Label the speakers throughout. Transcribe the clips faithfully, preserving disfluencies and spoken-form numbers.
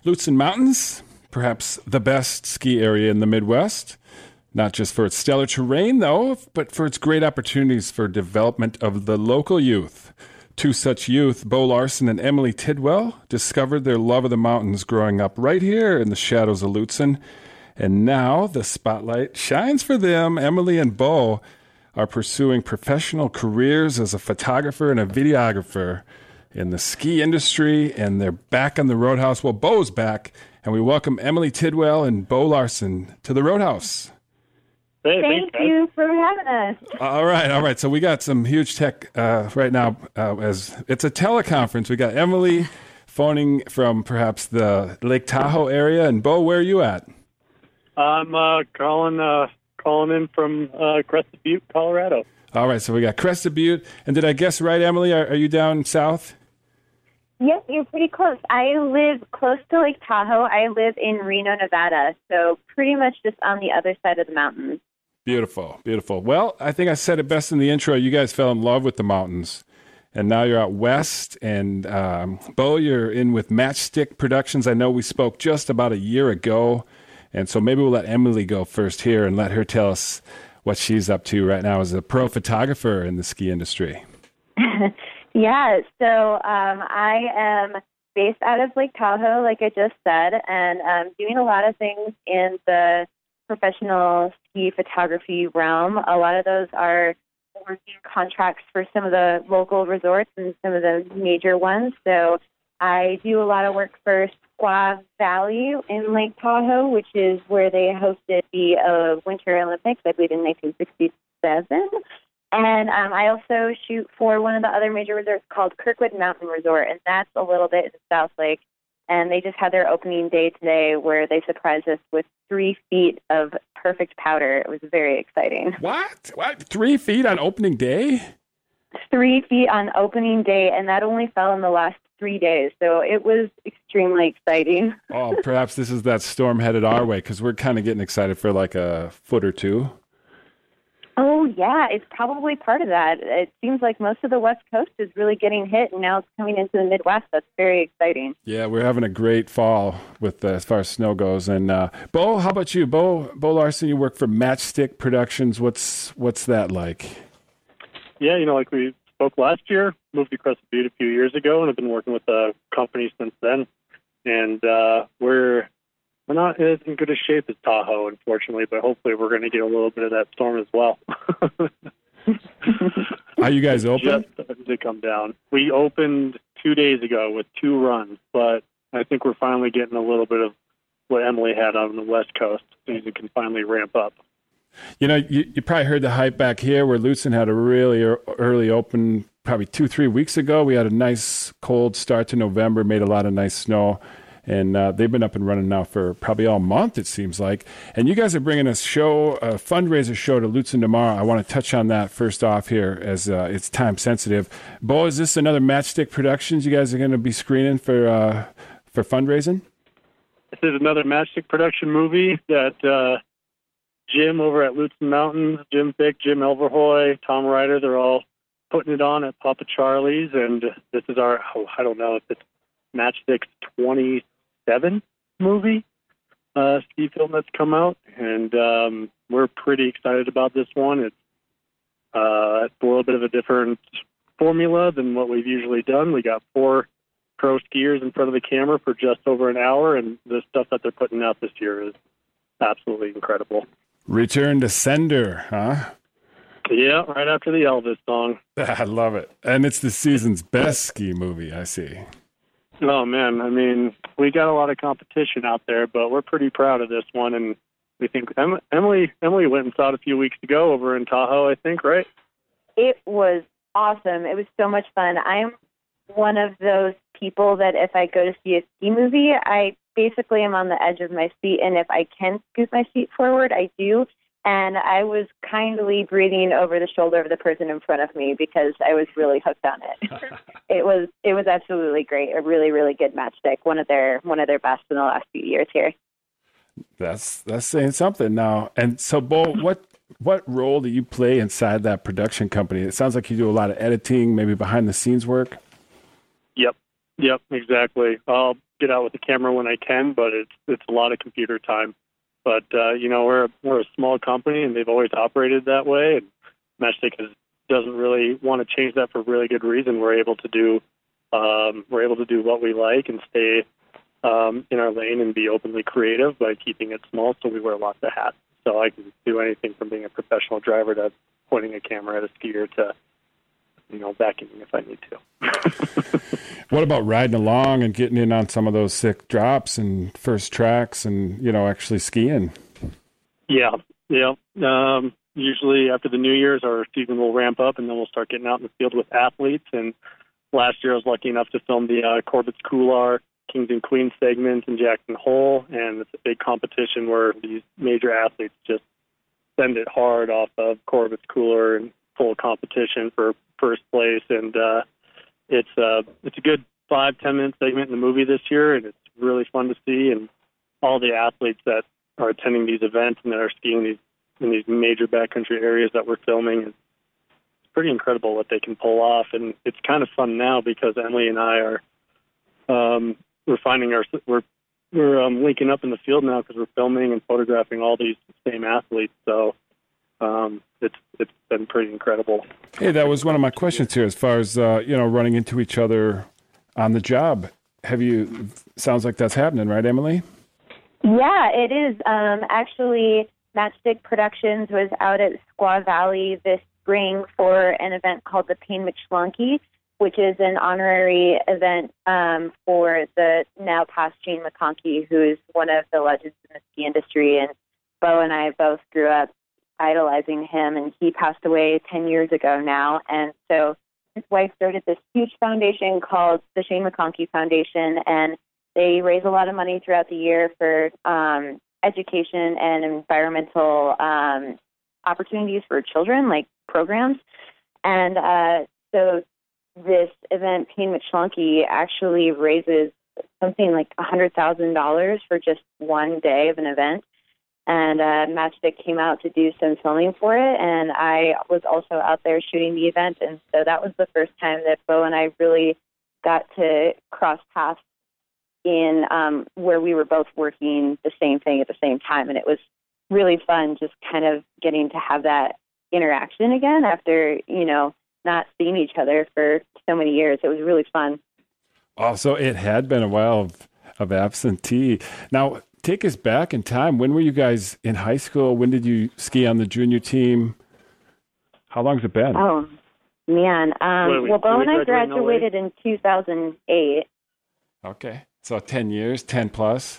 Speaker 1: Lutsen Mountains, perhaps the best ski area in the Midwest, not just for its stellar terrain, though, but for its great opportunities for development of the local youth. Two such youth, Bo Larson and Emily Tidwell, discovered their love of the mountains growing up right here in the shadows of Lutsen. And now the spotlight shines for them. Emily and Bo are pursuing professional careers as a photographer and a videographer in the ski industry, and they're back on the Roadhouse. Well, Bo's back, and we welcome Emily Tidwell and Bo Larson to the Roadhouse.
Speaker 2: Hey,
Speaker 3: Thank
Speaker 2: thanks,
Speaker 3: you for having us.
Speaker 1: All right, all right. So we got some huge tech uh, right now. Uh, as it's a teleconference, we got Emily phoning from perhaps the Lake Tahoe area, and Bo, where are you at?
Speaker 2: I'm uh, calling uh, calling in from uh, Crested Butte, Colorado.
Speaker 1: All right, so we got Crested Butte, and did I guess right, Emily? Are, are you down south?
Speaker 3: Yes, you're pretty close. I live close to Lake Tahoe. I live in Reno, Nevada, so pretty much just on the other side of the mountains.
Speaker 1: Beautiful, beautiful. Well, I think I said it best in the intro. You guys fell in love with the mountains, and now you're out west. And um, Bo, you're in with Matchstick Productions. I know we spoke just about a year ago, and so maybe we'll let Emily go first here and let her tell us what she's up to right now as a pro photographer in the ski industry.
Speaker 3: Yeah, so um, I am based out of Lake Tahoe, like I just said, and um, doing a lot of things in the professional ski photography realm. A lot of those are working contracts for some of the local resorts and some of the major ones. So I do a lot of work for Squaw Valley in Lake Tahoe, which is where they hosted the uh, Winter Olympics, I believe, in nineteen sixty-seven. And um, I also shoot for one of the other major resorts called Kirkwood Mountain Resort, and that's a little bit in South Lake. And they just had their opening day today where they surprised us with three feet of perfect powder. It was very exciting.
Speaker 1: What? What? Three feet on opening day?
Speaker 3: Three feet on opening day, and that only fell in the last three days. So it was extremely exciting.
Speaker 1: Oh, perhaps this is that storm headed our way, because we're kind of getting excited for like a foot or two.
Speaker 3: Oh, yeah, it's probably part of that. It seems like most of the West Coast is really getting hit, and now it's coming into the Midwest. That's very exciting.
Speaker 1: Yeah, we're having a great fall with uh, as far as snow goes. And uh, Bo, how about you? Bo, Bo Larson, you work for Matchstick Productions. What's what's that like?
Speaker 2: Yeah, you know, like we spoke last year, moved to Crested Butte a few years ago, and I've been working with the company since then. And uh, we're we're not as in good a shape as Tahoe, unfortunately, but hopefully we're going to get a little bit of that storm as well.
Speaker 1: Are you guys open?
Speaker 2: Just starting to come down. We opened two days ago with two runs, but I think we're finally getting a little bit of what Emily had on the West Coast, so you can finally ramp up.
Speaker 1: You know, you, you probably heard the hype back here where Lutsen had a really er- early open probably two, three weeks ago. We had a nice cold start to November, made a lot of nice snow. And uh, they've been up and running now for probably all month, it seems like. And you guys are bringing a show, a fundraiser show to Lutsen tomorrow. I want to touch on that first off here as uh, it's time sensitive. Bo, is this another Matchstick Productions you guys are going to be screening for uh, for fundraising?
Speaker 2: This is another Matchstick production movie that uh, Jim over at Lutsen Mountains, Jim Fick, Jim Elverhoy, Tom Ryder, they're all putting it on at Papa Charlie's. And this is our, oh, I don't know if it's Matchstick's twenty-seven movie uh, ski film that's come out, and um, we're pretty excited about this one. It's, uh, it's a little bit of a different formula than what we've usually done. We got four pro skiers in front of the camera for just over an hour, and the stuff that they're putting out this year is absolutely incredible.
Speaker 1: Return to sender, huh?
Speaker 2: Yeah, right after the Elvis song.
Speaker 1: I love it. And it's the season's best ski movie, I see.
Speaker 2: Oh, man. I mean, we got a lot of competition out there, but we're pretty proud of this one. And we think em- Emily Emily went and saw it a few weeks ago over in Tahoe, I think, right?
Speaker 3: It was awesome. It was so much fun. I'm one of those people that if I go to see a ski movie, I basically am on the edge of my seat. And if I can scoot my seat forward, I do. And I was kindly breathing over the shoulder of the person in front of me because I was really hooked on it. it was it was absolutely great. A really, really good Matchstick. One of their one of their best in the last few years here.
Speaker 1: That's that's saying something now. And so, Bo, what what role do you play inside that production company? It sounds like you do a lot of editing, maybe behind the scenes work.
Speaker 2: Yep. Yep, exactly. I'll get out with the camera when I can, but it's it's a lot of computer time. But uh, you know, we're we're a small company, and they've always operated that way. And Matchstick is, doesn't really want to change that for really good reason. We're able to do um, we're able to do what we like and stay um, in our lane and be openly creative by keeping it small. So we wear lots of hats. So I can do anything from being a professional driver to pointing a camera at a skier to, you know, vacuuming if I need to.
Speaker 1: What about riding along and getting in on some of those sick drops and first tracks and, you know, actually skiing?
Speaker 2: Yeah, yeah. Um, usually after the New Year's, our season will ramp up, and then we'll start getting out in the field with athletes. And last year I was lucky enough to film the uh, Corbett's Couloir Kings and Queens segment in Jackson Hole, and it's a big competition where these major athletes just send it hard off of Corbett's Couloir and full competition for first place. And uh, it's uh, it's a good five ten minute segment in the movie this year, and it's really fun to see. And all the athletes that are attending these events and that are skiing these in these major backcountry areas that we're filming, it's pretty incredible what they can pull off. And it's kind of fun now because Emily and I are um, we're finding our we're we're um, linking up in the field now because we're filming and photographing all these same athletes. So um, it's it's been pretty incredible.
Speaker 1: Hey, that was one of my questions here, as far as uh, you know, running into each other on the job. Have you? Sounds like that's happening, right, Emily?
Speaker 3: Yeah, it is. Um, actually, Matchstick Productions was out at Squaw Valley this spring for an event called the Payne McShlunky, which is an honorary event um, for the now past Shane McConkey, who is one of the legends in the ski industry. And Bo and I both grew up idolizing him, and he passed away ten years ago now. And so his wife started this huge foundation called the Shane McConkey Foundation, and they raise a lot of money throughout the year for um, education and environmental um, opportunities for children, like programs. And uh, so this event, Payne McShlunky, actually raises something like one hundred thousand dollars for just one day of an event. And uh, Matchstick came out to do some filming for it, and I was also out there shooting the event. And so that was the first time that Bo and I really got to cross paths in um, where we were both working the same thing at the same time. And it was really fun just kind of getting to have that interaction again after, you know, not seeing each other for so many years. It was really fun.
Speaker 1: Oh, so it had been a while of, of absentee. Now, take us back in time. When were you guys in high school? When did you ski on the junior team? How long has it been?
Speaker 3: Oh, man. Um,
Speaker 2: we,
Speaker 3: well, Bo and I
Speaker 2: graduate
Speaker 3: graduated in, in two thousand eight.
Speaker 1: Okay. So ten years, ten plus.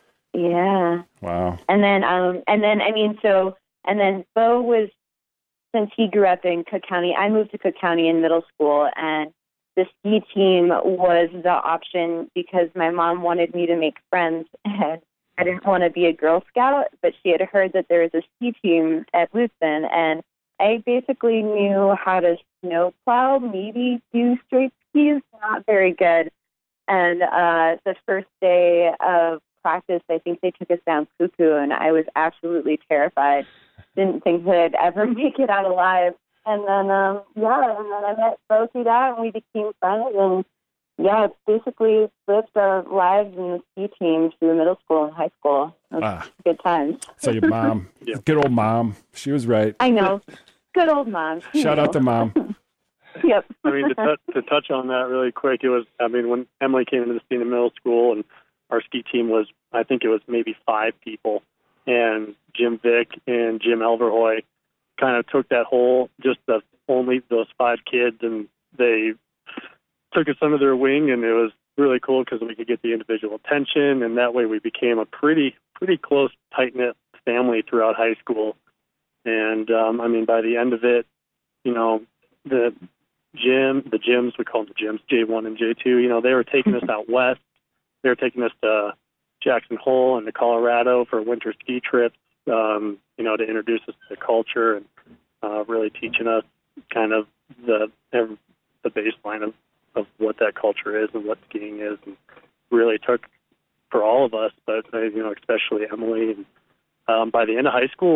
Speaker 3: Yeah.
Speaker 1: Wow.
Speaker 3: And then, um, and then, I mean, so, and then Bo was, since he grew up in Cook County, I moved to Cook County in middle school, and the ski team was the option because my mom wanted me to make friends, and I didn't want to be a Girl Scout, but she had heard that there was a ski team at Lutsen, and I basically knew how to snow plow, maybe do straight skis, not very good. And uh, the first day of practice, I think they took us down Cuckoo, and I was absolutely terrified. Didn't think that I'd ever make it out alive. And then, um, yeah, and then I met Bo through that, and we became friends. And, yeah, it's basically lived our lives in the ski team through middle school and high school. It was
Speaker 1: Ah.
Speaker 3: good times.
Speaker 1: So your mom,
Speaker 2: Yeah.
Speaker 1: good old mom, she was right.
Speaker 3: I know. Good old mom. She
Speaker 1: Shout
Speaker 3: knew.
Speaker 1: out to mom.
Speaker 3: Yep.
Speaker 2: I mean, to, t- to touch on that really quick, it was, I mean, when Emily came into the scene in middle school, and our ski team was, I think it was maybe five people, and Jim Vick and Jim Elverhoy kind of took that whole, just the only those five kids, and they took us under their wing, and it was really cool because we could get the individual attention, and that way we became a pretty, pretty close, tight-knit family throughout high school. And, um, I mean, by the end of it, you know, the gym, the gyms, we call them the gyms, J one and J two, you know, they were taking us out west. They were taking us to Jackson Hole and to Colorado for winter ski trips, um, you know, to introduce us to the culture and uh, really teaching us kind of the the baseline of, of what that culture is and what skiing is, and really took for all of us, but, uh, you know, especially Emily. And um, by the end of high school,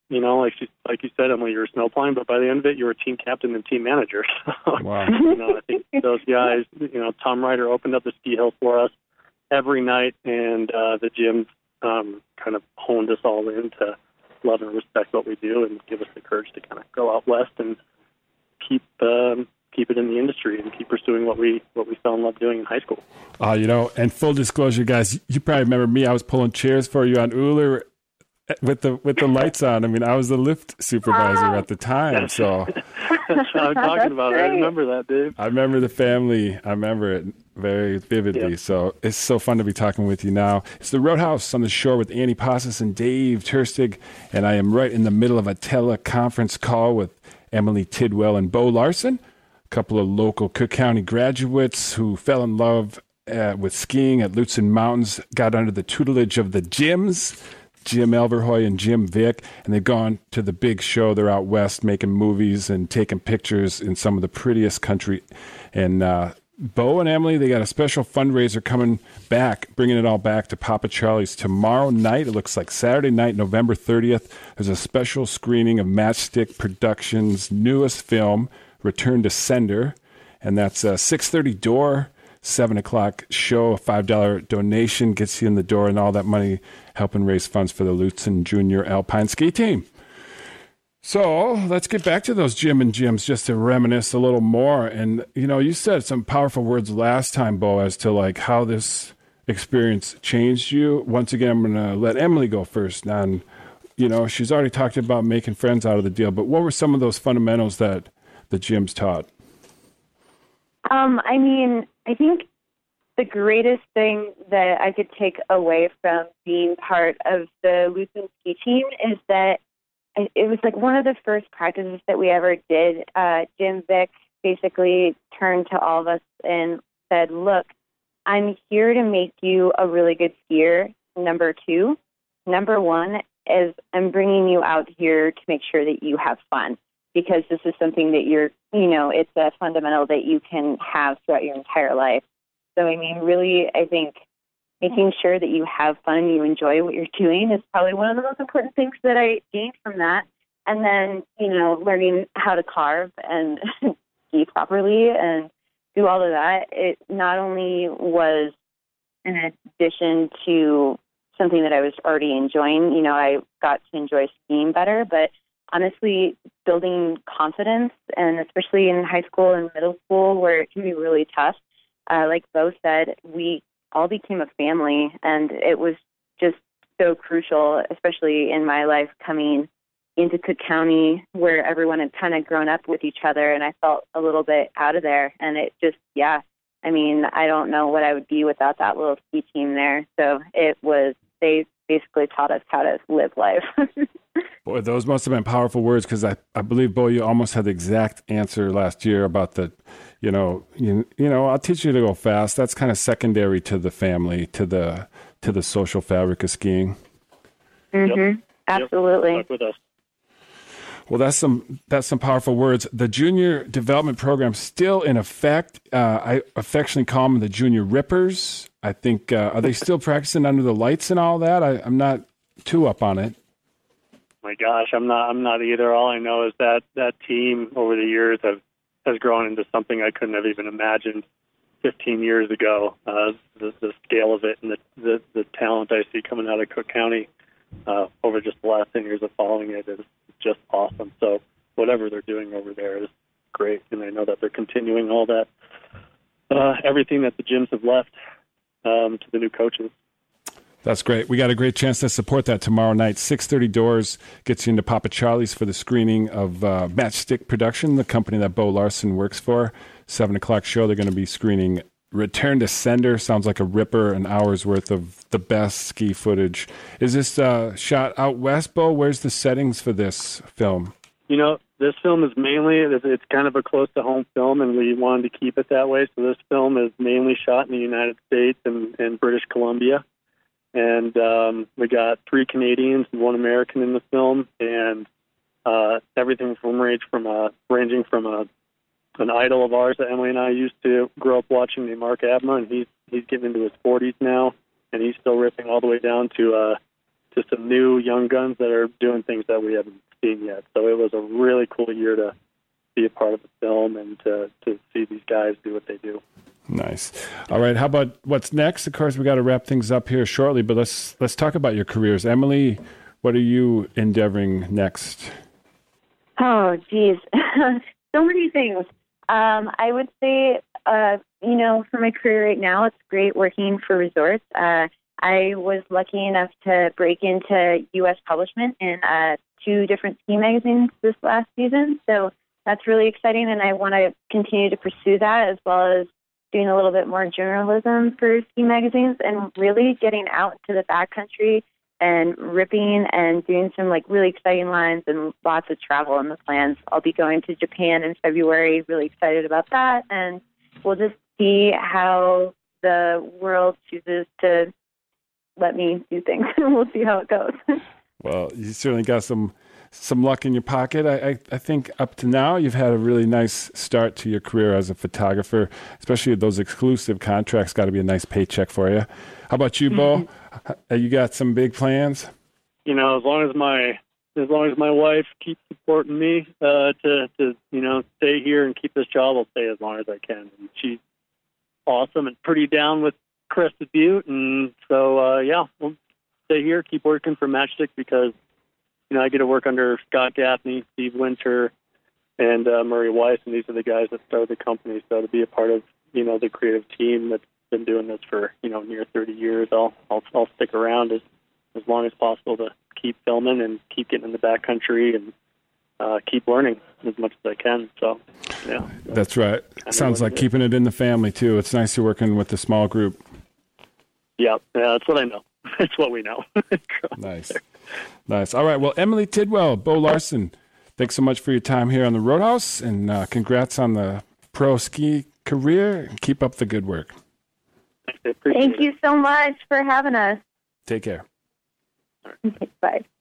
Speaker 2: you know, like she, like you said, Emily, you were snowplowing, but by the end of it, you were team captain and team manager.
Speaker 1: Wow.
Speaker 2: You know, I think those guys, you know, Tom Ryder opened up the ski hill for us every night, and uh, the gym um, kind of honed us all in to love and respect what we do and give us the courage to kind of go out west and keep um, keep it in the industry and keep pursuing what we what we fell in love doing in high school.
Speaker 1: Uh, you know, and full disclosure, guys, you probably remember me. I was pulling chairs for you on Uller with the with the lights on. I mean, I was the lift supervisor at the time, so
Speaker 2: that's what I'm talking about. I remember that, Dave.
Speaker 1: I remember the family. I remember it very vividly. Yep. So it's so fun to be talking with you now. It's the Roadhouse on the Shore with Annie Pasas and Dave Turstig, and I am right in the middle of a teleconference call with Emily Tidwell and Bo Larson, a couple of local Cook County graduates who fell in love uh, with skiing at Lutsen Mountains, got under the tutelage of the Jims, Jim Elverhoy and Jim Vick, and they've gone to the big show. They're out west making movies and taking pictures in some of the prettiest country. And uh, Bo and Emily, they got a special fundraiser coming back, bringing it all back to Papa Charlie's tomorrow night. It looks like Saturday night, November thirtieth. There's a special screening of Matchstick Productions' newest film, Return to Sender, and that's a six thirty door, seven o'clock show. A five dollar donation gets you in the door, and all that money helping raise funds for the Lutsen Junior Alpine Ski Team. So let's get back to those Jim and Jims just to reminisce a little more. And, you know, you said some powerful words last time, Bo, as to like how this experience changed you. Once again, I'm going to let Emily go first. And, you know, she's already talked about making friends out of the deal, but what were some of those fundamentals that the Jims taught?
Speaker 3: Um, I mean, I think the greatest thing that I could take away from being part of the Lutsen ski team is that it was like one of the first practices that we ever did. Uh, Jim Vick basically turned to all of us and said, look, I'm here to make you a really good skier, number two. Number one is I'm bringing you out here to make sure that you have fun, because this is something that you're, you know, it's a fundamental that you can have throughout your entire life. So, I mean, really, I think making sure that you have fun and you enjoy what you're doing is probably one of the most important things that I gained from that. And then, you know, learning how to carve and ski properly and do all of that, it not only was an addition to something that I was already enjoying, you know, I got to enjoy skiing better, but honestly, building confidence, and especially in high school and middle school where it can be really tough, uh, like Bo said, we all became a family, and it was just so crucial, especially in my life coming into Cook County where everyone had kind of grown up with each other, and I felt a little bit out of there. And it just, yeah, I mean, I don't know what I would be without that little ski team there. So it was, they basically taught us how to live life.
Speaker 1: Boy, those must have been powerful words, because I, I believe, Bo, you almost had the exact answer last year about the, you know, you, you know, I'll teach you to go fast. That's kind of secondary to the family, to the to the social fabric of skiing.
Speaker 3: Mm-hmm. Yep. Absolutely.
Speaker 2: Yep. With us.
Speaker 1: Well, that's some that's some powerful words. The junior development program still in effect. Uh, I affectionately call them the Junior Rippers. I think uh, are they still practicing under the lights and all that? I, I'm not too up on it.
Speaker 2: My gosh, I'm not. I'm not either. All I know is that that team over the years have has grown into something I couldn't have even imagined fifteen years ago. Uh, the, the scale of it and the, the the talent I see coming out of Cook County uh, over just the last ten years of following it is just awesome. So whatever they're doing over there is great, and I know that they're continuing all that, uh, everything that the gyms have left um, to the new coaches.
Speaker 1: That's great. We got a great chance to support that tomorrow night. six thirty doors gets you into Papa Charlie's for the screening of uh, Matchstick Production, the company that Bo Larson works for. seven o'clock show, they're going to be screening Return to Sender. Sounds like a ripper, an hour's worth of the best ski footage. Is this uh, shot out west, Bo? Where's the settings for this film?
Speaker 2: You know, this film is mainly, it's kind of a close-to-home film, and we wanted to keep it that way. So this film is mainly shot in the United States and, and British Columbia. And um, we got three Canadians and one American in the film, and uh, everything from range from a, ranging from a an idol of ours that Emily and I used to grow up watching, named Mark Abma, and he's he's getting into his forties now, and he's still ripping all the way down to uh, to some new young guns that are doing things that we haven't seen yet. So it was a really cool year to be a part of the film and to, to see these guys do what they do.
Speaker 1: Nice. All right. How about what's next? Of course, we got to wrap things up here shortly, but let's let's talk about your careers. Emily, what are you endeavoring next?
Speaker 3: Oh, geez. So many things. Um, I would say, uh, you know, for my career right now, it's great working for resorts. Uh, I was lucky enough to break into U S publishment in uh, two different ski magazines this last season. So that's really exciting, and I want to continue to pursue that, as well as doing a little bit more journalism for ski magazines and really getting out into the backcountry and ripping and doing some like really exciting lines and lots of travel in the plans. I'll be going to Japan in February, really excited about that, and we'll just see how the world chooses to let me do things. We'll see how it goes.
Speaker 1: Well, you certainly got some some luck in your pocket. I, I, I think up to now you've had a really nice start to your career as a photographer, especially those exclusive contracts. Got to be a nice paycheck for you. How about you, Bo? Mm-hmm. You got some big plans?
Speaker 2: You know, as long as my as long as my wife keeps supporting me uh, to to you know stay here and keep this job, I'll stay as long as I can. And she's awesome and pretty down with Crested Butte, and so uh, yeah, we'll stay here, keep working for Matchstick because. You know, I get to work under Scott Gaffney, Steve Winter, and uh, Murray Weiss, and these are the guys that started the company. So to be a part of, you know, the creative team that's been doing this for, you know, near thirty years, I'll I'll, I'll stick around as as long as possible to keep filming and keep getting in the backcountry and uh, keep learning as much as I can. So, yeah.
Speaker 1: That's right. Sounds like keeping it in the family, too. It's nice you're working with a small group.
Speaker 2: Yeah, yeah, that's what I know. That's what we know.
Speaker 1: Nice. Nice. All right. Well, Emily Tidwell, Bo Larson, thanks so much for your time here on the Roadhouse, and uh, congrats on the pro ski career. Keep up the good work.
Speaker 3: Thank you so much for having us.
Speaker 1: Take care.
Speaker 3: Okay, bye.